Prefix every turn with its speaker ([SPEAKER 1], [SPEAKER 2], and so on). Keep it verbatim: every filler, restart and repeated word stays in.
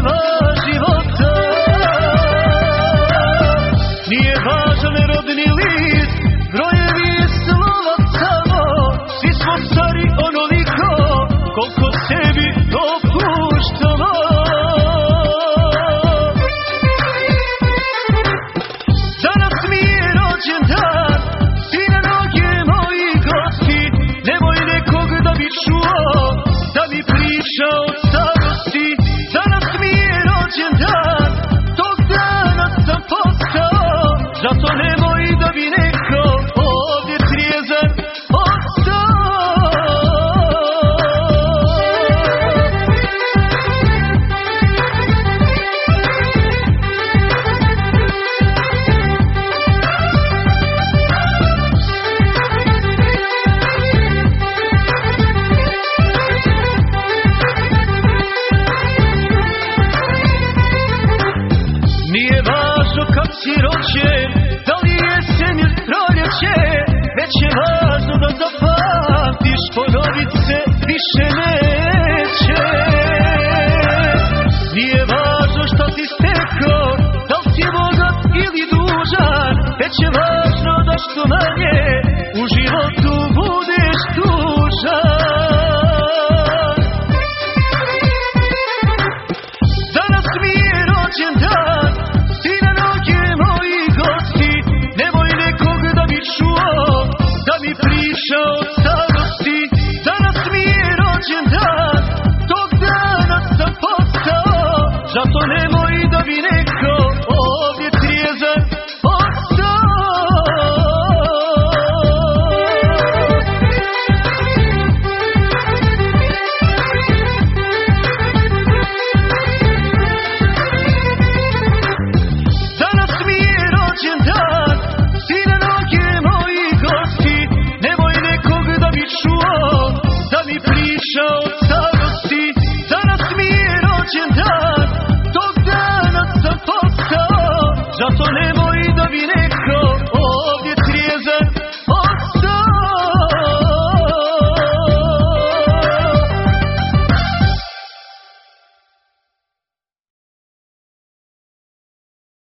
[SPEAKER 1] godinama života. Nije važan rodni list, brojevi i slova samo. Svi smo stari onoliko koliko sebi dopuštamo. Danas mi je rođendan, svi na noge moji gosti. Nemoj nekog da bi čuo, da mi priča o starosti. Danas mi je rođendan, tog dana sam postao. Zato nemoj da bi neko ovdje trijezan ostao. Nije važno kad si rođen, da li jesen ili proljeće, već je važno da zapamtiš, ponovit se više